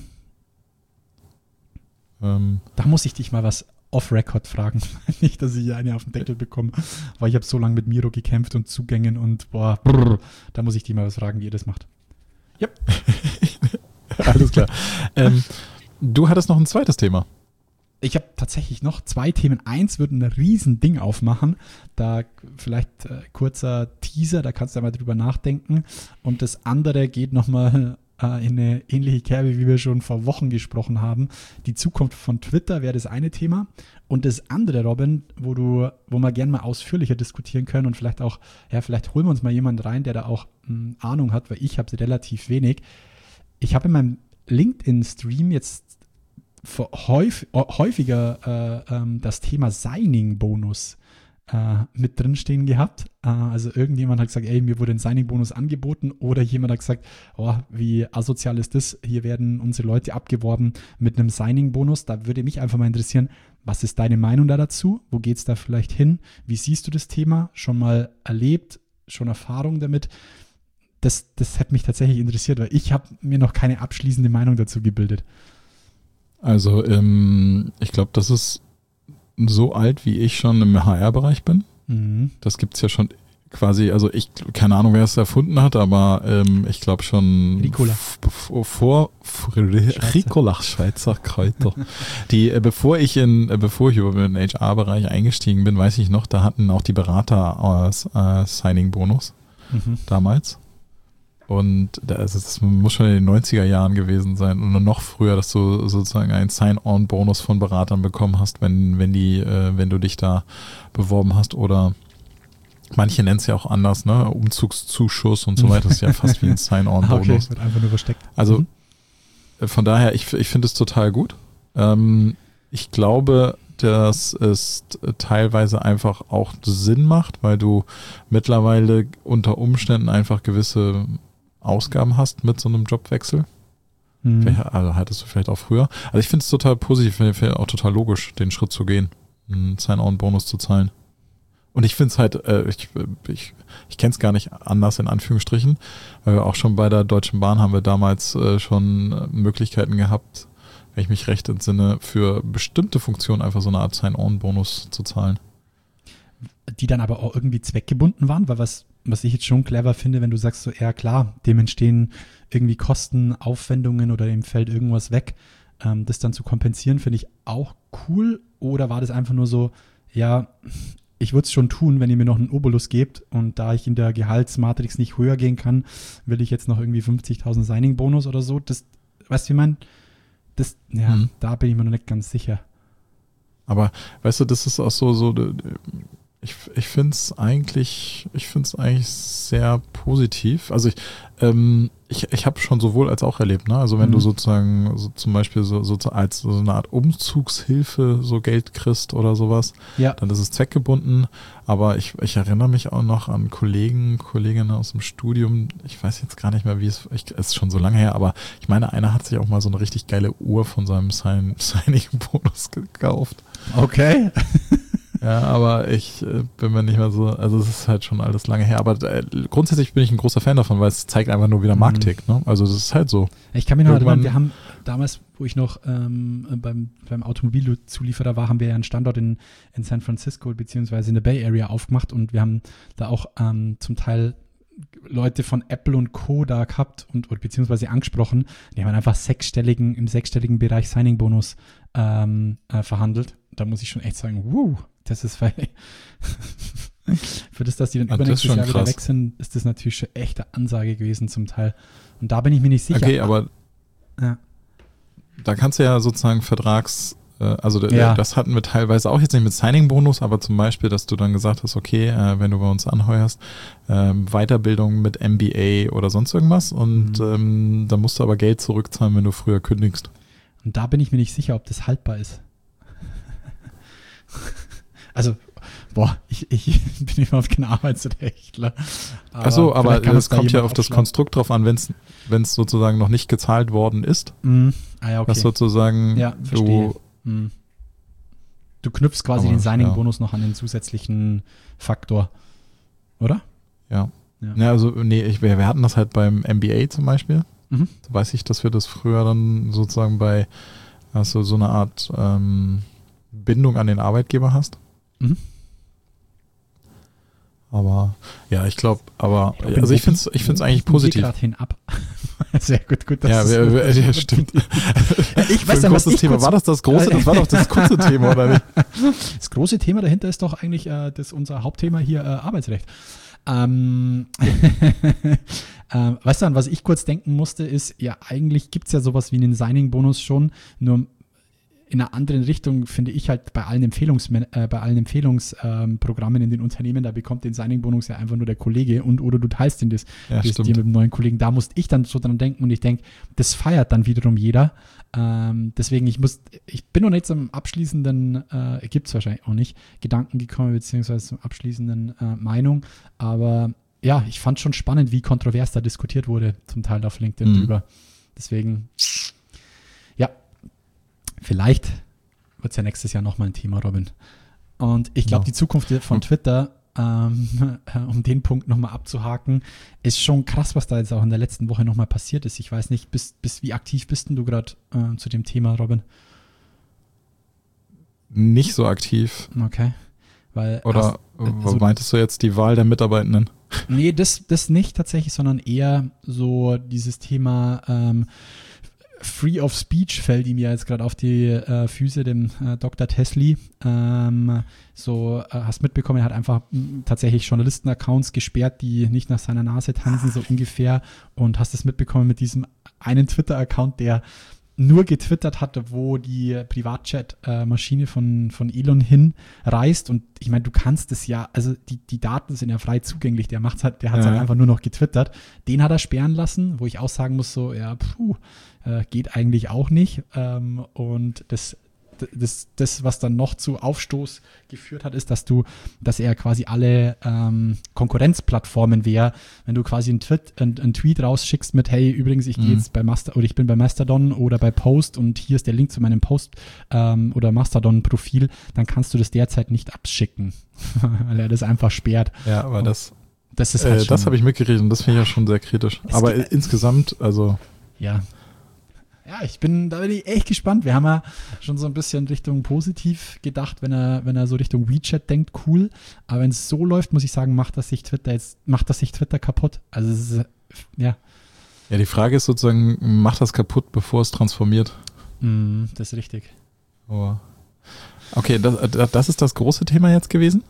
Ähm, da muss ich dich mal was off-Record fragen. Nicht, dass ich hier eine auf den Deckel bekomme, weil ich habe so lange mit Miro gekämpft und Zugängen und boah, brr, da muss ich dich mal was fragen, wie ihr das macht. Ja. Alles klar. ähm, du hattest noch ein zweites Thema. Ich habe tatsächlich noch zwei Themen. Eins wird ein Riesending aufmachen. Da vielleicht äh, kurzer Teaser, da kannst du einmal drüber nachdenken. Und das andere geht nochmal äh, in eine ähnliche Kerbe, wie wir schon vor Wochen gesprochen haben. Die Zukunft von Twitter wäre das eine Thema. Und das andere, Robin, wo du, wo wir gerne mal ausführlicher diskutieren können und vielleicht auch, ja, vielleicht holen wir uns mal jemanden rein, der da auch mh, Ahnung hat, weil ich habe relativ wenig. Ich habe in meinem LinkedIn-Stream jetzt Häufig, häufiger äh, ähm, das Thema Signing-Bonus äh, mit drinstehen gehabt. Äh, also irgendjemand hat gesagt, ey, mir wurde ein Signing-Bonus angeboten oder jemand hat gesagt, oh, wie asozial ist das? Hier werden unsere Leute abgeworben mit einem Signing-Bonus. Da würde mich einfach mal interessieren, was ist deine Meinung da dazu? Wo geht es da vielleicht hin? Wie siehst du das Thema? Schon mal erlebt? Schon Erfahrung damit? Das, das hat mich tatsächlich interessiert, weil ich habe mir noch keine abschließende Meinung dazu gebildet. Also ähm, ich glaube, das ist so alt, wie ich schon im H R-Bereich bin. Mhm. Das gibt es ja schon quasi, also ich, keine Ahnung, wer es erfunden hat, aber ähm, ich glaube schon Ricola. f- f- vor f- Ricola, Schweizer Kräuter. Die, äh, bevor ich in, äh, bevor ich über den H R-Bereich eingestiegen bin, weiß ich noch, da hatten auch die Berater äh, Signing-Bonus Mhm. damals. Und da, also das muss schon in den neunziger Jahren gewesen sein und noch früher, dass du sozusagen einen Sign-on-Bonus von Beratern bekommen hast, wenn, wenn die, äh, wenn du dich da beworben hast, oder manche nennen es ja auch anders, ne? Umzugszuschuss und so weiter, das ist ja fast wie ein Ah, Sign-on-Bonus. okay, wird einfach nur versteckt. Also Mhm. äh, von daher, ich, ich finde es total gut. Ähm, ich glaube, dass es teilweise einfach auch Sinn macht, weil du mittlerweile unter Umständen einfach gewisse Ausgaben hast mit so einem Jobwechsel. Mhm. Also hattest du vielleicht auch früher. Also ich finde es total positiv, finde find auch total logisch, den Schritt zu gehen, einen Sign-on-Bonus zu zahlen. Und ich finde es halt, äh, ich, ich, ich kenne es gar nicht anders in Anführungsstrichen, weil wir auch schon bei der Deutschen Bahn haben wir damals äh, schon äh, Möglichkeiten gehabt, wenn ich mich recht entsinne, für bestimmte Funktionen einfach so eine Art Sign-on-Bonus zu zahlen. Die dann aber auch irgendwie zweckgebunden waren, weil was, was ich jetzt schon clever finde, wenn du sagst so, ja klar, dem entstehen irgendwie Kosten, Aufwendungen oder dem fällt irgendwas weg, ähm, das dann zu kompensieren, finde ich auch cool. Oder war das einfach nur so, ja, ich würde es schon tun, wenn ihr mir noch einen Obolus gebt, und da ich in der Gehaltsmatrix nicht höher gehen kann, will ich jetzt noch irgendwie fünfzigtausend Signing-Bonus oder so. Das, weißt du, wie man, das, ja, Mhm. da bin ich mir noch nicht ganz sicher. Aber weißt du, das ist auch so, so ich, ich finde es eigentlich, ich finde es eigentlich sehr positiv. Also ich, ähm, ich, ich habe schon sowohl als auch erlebt, ne? Also wenn Mhm. du sozusagen so zum Beispiel so, so als so eine Art Umzugshilfe so Geld kriegst oder sowas, Ja. dann ist es zweckgebunden. Aber ich, ich erinnere mich auch noch an Kollegen, Kolleginnen aus dem Studium. Ich weiß jetzt gar nicht mehr, wie es, ich, es ist schon so lange her, aber ich meine, einer hat sich auch mal so eine richtig geile Uhr von seinem Sign, Signing-Bonus gekauft. Okay. Ja, aber ich äh, bin mir nicht mehr so, also es ist halt schon alles lange her, aber äh, grundsätzlich bin ich ein großer Fan davon, weil es zeigt einfach nur, wie der Markt Mhm. tickt, ne? Also das ist halt so. Ich kann mich noch erinnern, Irgendwann- wir haben damals, wo ich noch ähm, beim, beim Automobilzulieferer war, haben wir ja einen Standort in, in San Francisco beziehungsweise in der Bay Area aufgemacht, und wir haben da auch ähm, zum Teil Leute von Apple und Co. da gehabt und oder beziehungsweise angesprochen. Die haben einfach sechsstelligen, im sechsstelligen Bereich Signing-Bonus ähm, äh, verhandelt. Da muss ich schon echt sagen, wuh, das ist für, für das, dass die dann Ah, das ist übernächstes schon Jahr wieder krass. weg sind, ist das natürlich schon echte Ansage gewesen zum Teil. Und da bin ich mir nicht sicher. Okay, aber Ja. da kannst du ja sozusagen Vertrags, äh, also d- Ja. das hatten wir teilweise auch jetzt nicht mit Signing-Bonus, aber zum Beispiel, dass du dann gesagt hast, okay, äh, wenn du bei uns anheuerst, ähm, Weiterbildung mit M B A oder sonst irgendwas, und Mhm. ähm, dann musst du aber Geld zurückzahlen, wenn du früher kündigst. Und da bin ich mir nicht sicher, ob das haltbar ist. Also, boah, ich, ich bin überhaupt kein Arbeitsrechtler. Achso, aber vielleicht kann es uns da kommt ja jemand auf das aufschlagen. Konstrukt drauf an, wenn es sozusagen noch nicht gezahlt worden ist, Mhm. Ah ja, okay. dass sozusagen Ja, verstehe. du, Mhm. Du knüpfst quasi Aber, den Signing-Bonus noch an den zusätzlichen Faktor, oder? ja. Ja. Ja, also nee, ich, wir, wir hatten das halt beim M B A zum Beispiel. Mhm. Da weiß ich, dass wir das früher dann sozusagen bei, also so eine Art ähm, Bindung an den Arbeitgeber hast. Mhm. Aber ja, ich glaube, aber Robin, also ich wo finde es ich find's eigentlich positiv. gerade hin ab. Sehr gut, gut. Ja, dass wir, du- wir, ja, stimmt. Ich Für weiß ein dann, was großes ich Thema. kurz- War das das große? Das war doch das kurze Thema, oder nicht? Das große Thema dahinter ist doch eigentlich äh, das unser Hauptthema hier, äh, Arbeitsrecht. Ähm, ähm, weißt du, an was ich kurz denken musste, ist, ja, eigentlich gibt es ja sowas wie einen Signing-Bonus schon, nur in einer anderen Richtung, finde ich halt bei allen, Empfehlungs äh, bei allen Empfehlungsprogrammen in den Unternehmen, da bekommt den Signing-Bonus ja einfach nur der Kollege und oder du teilst ihn das, Ja, das dir stimmt. mit dem neuen Kollegen. Da musste ich dann so dran denken, und ich denke, das feiert dann wiederum jeder. Ähm, deswegen, ich muss, ich bin noch nicht zum abschließenden, äh, gibt es wahrscheinlich auch nicht, Gedanken gekommen, beziehungsweise zum abschließenden äh, Meinung. Aber ja, ich fand schon spannend, wie kontrovers da diskutiert wurde, zum Teil auf LinkedIn Mhm. drüber. Deswegen, ja, vielleicht wird es ja nächstes Jahr nochmal ein Thema, Robin. Und ich glaube, Genau. die Zukunft von Mhm. Twitter, ähm, um den Punkt nochmal abzuhaken, ist schon krass, was da jetzt auch in der letzten Woche nochmal passiert ist. Ich weiß nicht, bis, bis wie aktiv bist denn du gerade äh, zu dem Thema, Robin? Nicht so aktiv. Okay. Weil Oder hast, so, meintest du jetzt die Wahl der Mitarbeitenden? Nee, das, das nicht tatsächlich, sondern eher so dieses Thema ähm, Free of Speech fällt ihm ja jetzt gerade auf die äh, Füße, dem äh, Doktor Tesli. Ähm, so, äh, hast mitbekommen, er hat einfach m, tatsächlich Journalisten-Accounts gesperrt, die nicht nach seiner Nase tanzen, so ungefähr. Und hast es mitbekommen mit diesem einen Twitter-Account, der nur getwittert hatte, wo die Privatchat-Maschine von, von Elon hinreist. Und ich meine, du kannst es ja, also die, die Daten sind ja frei zugänglich, der macht's halt, der hat es ja. halt einfach nur noch getwittert. Den hat er sperren lassen, wo ich auch sagen muss, so, ja, puh, äh, geht eigentlich auch nicht. Ähm, und das, das, das, was dann noch zu Aufstoß geführt hat, ist, dass du, dass er quasi alle ähm, Konkurrenzplattformen wäre, wenn du quasi einen Tweet, einen, einen Tweet rausschickst mit, hey, übrigens, ich gehe Mhm. jetzt bei Master oder ich bin bei Mastodon oder bei Post und hier ist der Link zu meinem Post ähm, oder Mastodon-Profil, dann kannst du das derzeit nicht abschicken, weil er das einfach sperrt. Ja, aber das, Das ist halt äh, das habe ich mitgekriegt und das finde ich ja schon sehr kritisch. Es Aber gibt- insgesamt, also Ja. Ja, ich bin, da bin ich echt gespannt. Wir haben ja schon so ein bisschen Richtung positiv gedacht, wenn er, wenn er so Richtung WeChat denkt, cool. Aber wenn es so läuft, muss ich sagen, macht das sich Twitter jetzt, macht das sich Twitter kaputt. Also es ist, ja, ja, die Frage ist sozusagen, macht das kaputt, bevor es transformiert? mm, das ist richtig. Oh. Okay, das, das ist das große Thema jetzt gewesen?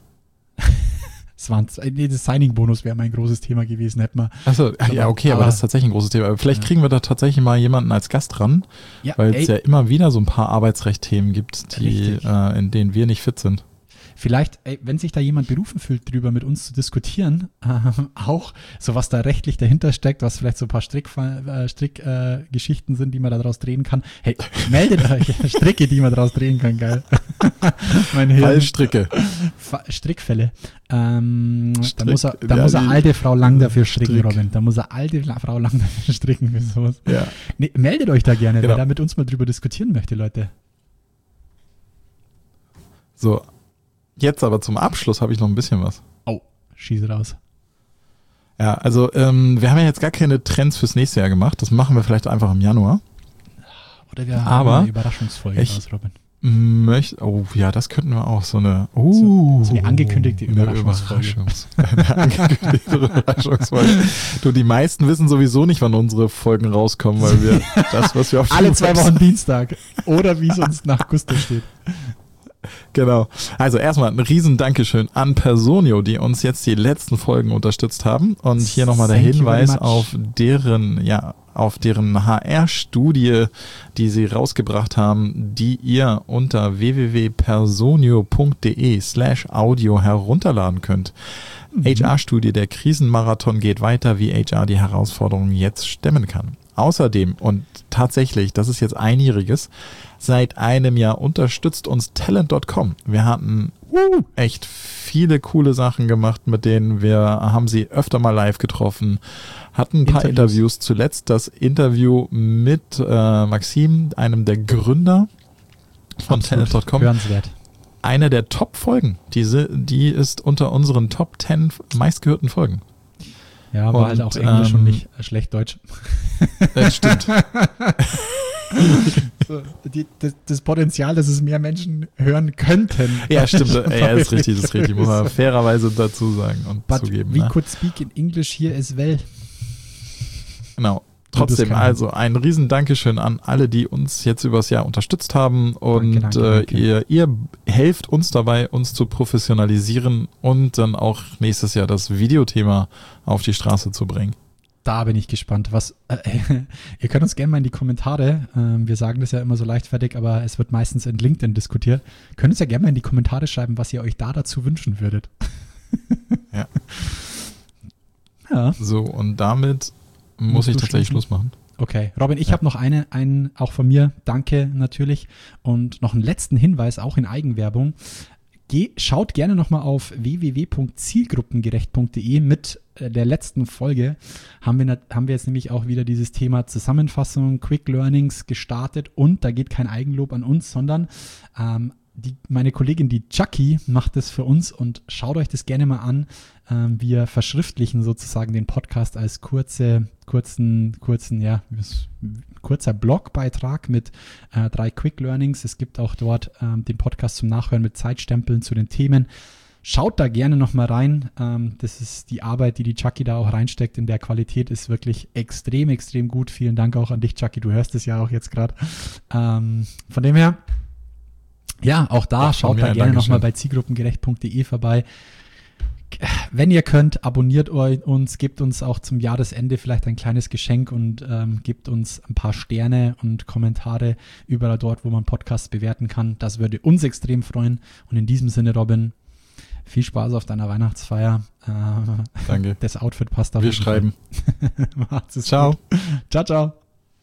Das, war ein, nee, das Signing-Bonus wäre mein großes Thema gewesen, hätten wir. Achso, ja, okay, aber, aber- das ist tatsächlich ein großes Thema. Aber vielleicht Ja. kriegen wir da tatsächlich mal jemanden als Gast ran, Ja, weil ey, es ja immer wieder so ein paar Arbeitsrecht-Themen gibt, die, Richtig. äh, in denen wir nicht fit sind. vielleicht, ey, wenn sich da jemand berufen fühlt, drüber mit uns zu diskutieren, ähm, auch so was da rechtlich dahinter steckt, was vielleicht so ein paar Strickgeschichten äh, Strick, äh, Geschichten sind, die man daraus drehen kann. Hey, meldet euch, Stricke, die man daraus drehen kann, geil. mein Hirn. Fallstricke. Fa- Strickfälle. Ähm, da Strick- muss er, da ja, muss er die- alte Frau Lang dafür stricken, Strick. Robin. Da muss er alte La- Frau Lang dafür stricken für sowas. Ja. Nee, meldet euch da gerne, Genau. wer da mit uns mal drüber diskutieren möchte, Leute. So, jetzt aber zum Abschluss habe ich noch ein bisschen was. Oh, schieße raus. Ja, also ähm, wir haben ja jetzt gar keine Trends fürs nächste Jahr gemacht. Das machen wir vielleicht einfach im Januar. Oder wir Aber haben eine Überraschungsfolge ich- raus, Robin. Möcht, oh ja, das könnten wir auch. So eine, uh, so eine angekündigte eine Überraschungsfolge. Überraschungs- eine angekündigte Überraschungsfolge. Du, die meisten wissen sowieso nicht, wann unsere Folgen rauskommen, weil wir das, was wir auf Alle dem zwei Website- Wochen Dienstag. Oder wie es uns nach Gusto steht. Genau. Also erstmal ein riesen Dankeschön an Personio, die uns jetzt die letzten Folgen unterstützt haben. Und hier nochmal der Thank you Hinweis very much. auf deren, ja, auf deren H R-Studie, die sie rausgebracht haben, die ihr unter w w w punkt personio punkt d e slash audio herunterladen könnt. H R-Studie, der Krisenmarathon geht weiter, wie H R die Herausforderungen jetzt stemmen kann. Außerdem, und tatsächlich, das ist jetzt einjähriges, seit einem Jahr unterstützt uns Talent Punkt com. Wir hatten uh, echt viele coole Sachen gemacht, mit denen wir haben sie öfter mal live getroffen, hatten ein paar Interviews. Interviews. Zuletzt das Interview mit äh, Maxim, einem der Gründer von Talent Punkt com. Hörenswert. Eine der Top-Folgen. Diese, die ist unter unseren Top zehn meistgehörten Folgen. Ja, war Und, halt auch Englisch ähm, und nicht äh, schlecht Deutsch. Das stimmt. So, die, das, das Potenzial, dass es mehr Menschen hören könnten. Ja, stimmt. Ja, das ist richtig, das ist richtig. Muss man fairerweise dazu sagen und But zugeben. we Ne? could speak in English here as well. Genau. das Trotzdem, kann- also ein riesen Dankeschön an alle, die uns jetzt übers Jahr unterstützt haben und Danke, danke, danke. Äh, ihr, ihr helft uns dabei, uns zu professionalisieren und dann auch nächstes Jahr das Videothema auf die Straße zu bringen. Da bin ich gespannt. Was, äh, ihr könnt uns gerne mal in die Kommentare, ähm, wir sagen das ja immer so leichtfertig, aber es wird meistens in LinkedIn diskutiert. Könnt uns ja gerne mal in die Kommentare schreiben, was ihr euch da dazu wünschen würdet. Ja. Ja, So, und damit muss Musst ich du tatsächlich schließen? Schluss machen. okay. Robin, ich Ja. habe noch eine, einen, auch von mir, danke natürlich. Und noch einen letzten Hinweis, auch in Eigenwerbung. Geh, schaut gerne nochmal auf w w w punkt zielgruppengerecht punkt d e. Mit äh, der letzten Folge haben wir, nat- haben wir jetzt nämlich auch wieder dieses Thema Zusammenfassung, Quick Learnings gestartet und da geht kein Eigenlob an uns, sondern ähm, die, meine Kollegin, die Chucky, macht das für uns und schaut euch das gerne mal an. Ähm, wir verschriftlichen sozusagen den Podcast als kurze, kurzen, kurzen, ja, kurzer Blogbeitrag mit äh, drei Quick Learnings. Es gibt auch dort ähm, den Podcast zum Nachhören mit Zeitstempeln zu den Themen. Schaut da gerne nochmal rein. Ähm, das ist die Arbeit, die die Chucky da auch reinsteckt. In der Qualität ist wirklich extrem, extrem gut. Vielen Dank auch an dich, Chucky. Du hörst es ja auch jetzt gerade. Ähm, von dem her, ja, auch da, ja, schaut da gerne nochmal bei zielgruppengerecht punkt de vorbei. Wenn ihr könnt, abonniert uns, gebt uns auch zum Jahresende vielleicht ein kleines Geschenk und ähm, gebt uns ein paar Sterne und Kommentare überall dort, wo man Podcasts bewerten kann. Das würde uns extrem freuen. Und in diesem Sinne, Robin, viel Spaß auf deiner Weihnachtsfeier. Äh, Danke. Das Outfit passt auf. Wir schreiben. Macht's es ciao. Gut. Ciao, ciao.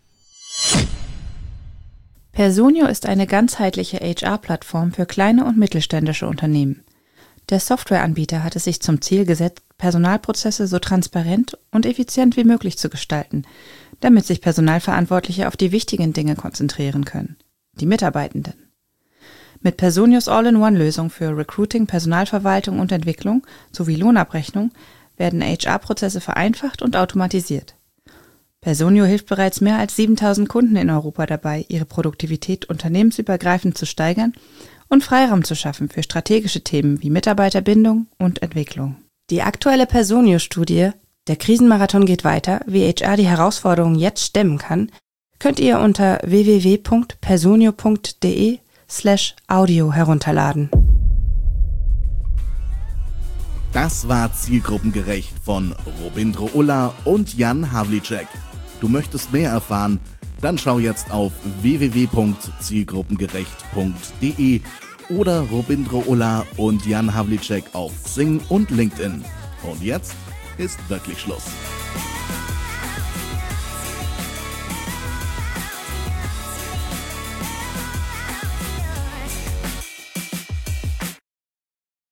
Personio ist eine ganzheitliche H R-Plattform für kleine und mittelständische Unternehmen. Der Softwareanbieter hat es sich zum Ziel gesetzt, Personalprozesse so transparent und effizient wie möglich zu gestalten, damit sich Personalverantwortliche auf die wichtigen Dinge konzentrieren können, die Mitarbeitenden. Mit Personios All-in-One-Lösung für Recruiting, Personalverwaltung und Entwicklung sowie Lohnabrechnung werden H R-Prozesse vereinfacht und automatisiert. Personio hilft bereits mehr als siebentausend Kunden in Europa dabei, ihre Produktivität unternehmensübergreifend zu steigern und Freiraum zu schaffen für strategische Themen wie Mitarbeiterbindung und Entwicklung. Die aktuelle Personio-Studie „Der Krisenmarathon geht weiter, wie H R die Herausforderungen jetzt stemmen kann“, könnt ihr unter w w w punkt personio punkt de slash audio herunterladen. Das war Zielgruppengerecht von Robindro Ulla und Jan Havlicek. Du möchtest mehr erfahren? Dann schau jetzt auf w w w punkt zielgruppengerecht punkt de oder Robindro Ulla und Jan Havlicek auf Xing und LinkedIn. Und jetzt ist wirklich Schluss.